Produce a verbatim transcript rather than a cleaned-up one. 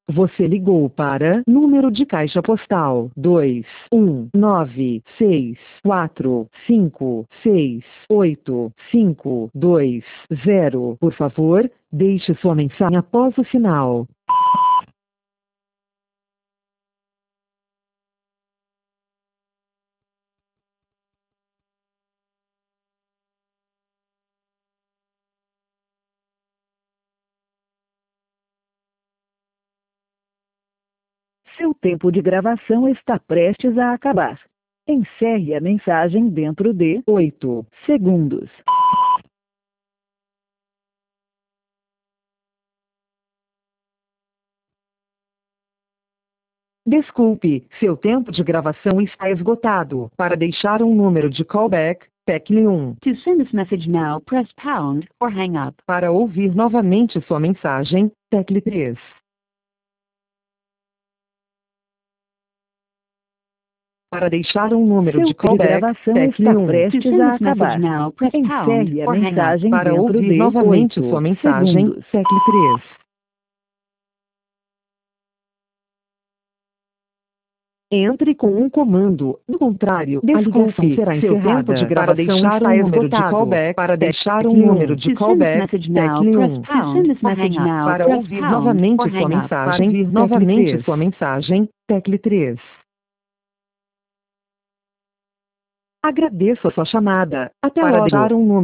Você ligou para número de caixa postal dois um nove seis quatro cinco seis oito cinco dois zero. Por favor, deixe sua mensagem após o sinal. Seu tempo de gravação está prestes a acabar. Encerre a mensagem dentro de oito segundos. Desculpe, seu tempo de gravação está esgotado. Para deixar um número de callback, tecle um. To send this message now, press pound or hang up. Para ouvir novamente sua mensagem, tecle três. Para deixar um número Seu de callback, gravação tecle está um. prestes To send a this message acabar. now, press pound Encerre a or hang up. mensagem Para dentro ouvir de novamente oito sua mensagem, segundos. Tecle três. Entre com um comando, do contrário, a ligação será seu encerrada. tempo de Para gravação deixar está um número de esgotado. callback, para deixar um tecle um. número de To send this callback, message now, tecle press um. pound To send this or message hang up. now, Para press ouvir pound novamente or sua hang up. mensagem, Para ouvir novamente três. sua mensagem, tecle três. Agradeço a sua chamada. Até Para logo. deixar um número